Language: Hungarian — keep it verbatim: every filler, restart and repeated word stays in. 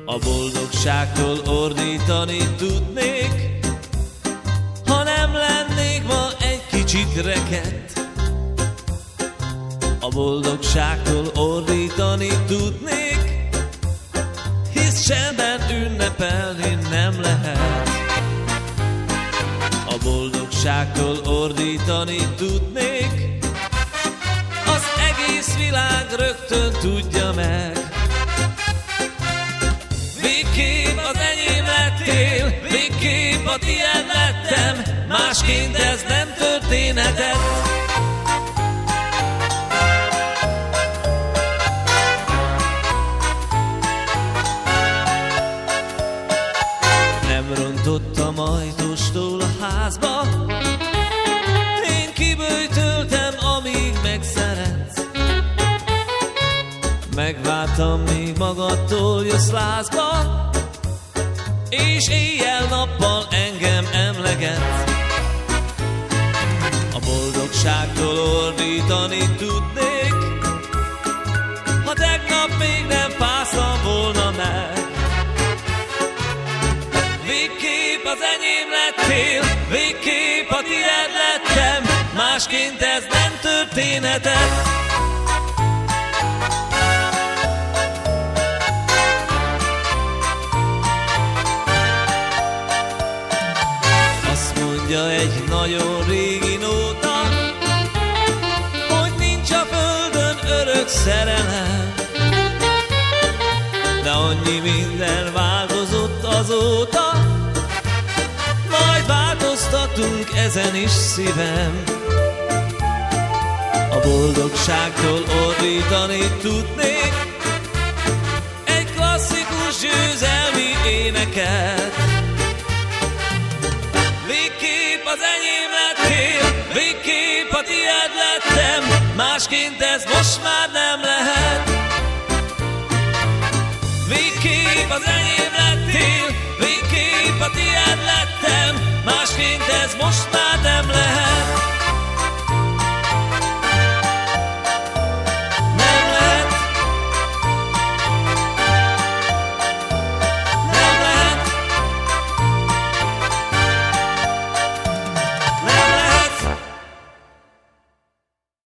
A boldogságtól ordítani tudnék, ha nem lennék ma egy kicsit rekedt. A boldogságtól ordítani tudnék, hisz csendben ünnepelni nem lehet. A boldogságtól ordítani tudnék, az egész világ rögtön tudja meg. Végképp az enyém lettél, végképp a tiéd lettem, másként ez nem történhetett. Nem rontottam ajtóstól a házba, én kiböjtöltem, amíg megszeretsz. Megvártam, míg magadtól jössz lázba, és éjjel-nappal engem emlegetsz. A boldogságtól ordítani tudnék, ha tegnap még nem fáztam volna meg. Végképp az enyém lettél, végképp a tiéd lettem, másként ez nem történhetett. Mondja egy nagyon régi nóta, hogy nincs a földön örök szerelem. De annyi minden változott azóta, majd változtatunk ezen is, szívem. A boldogságtól ordítani tudnék egy klasszikus győzelmi éneket. Végképp az enyém lettél, végképp a tiéd lettem, másként ez most már nem lehet. Végképp az enyém lettél, végképp a tiéd lettem, másként ez most már nem lehet.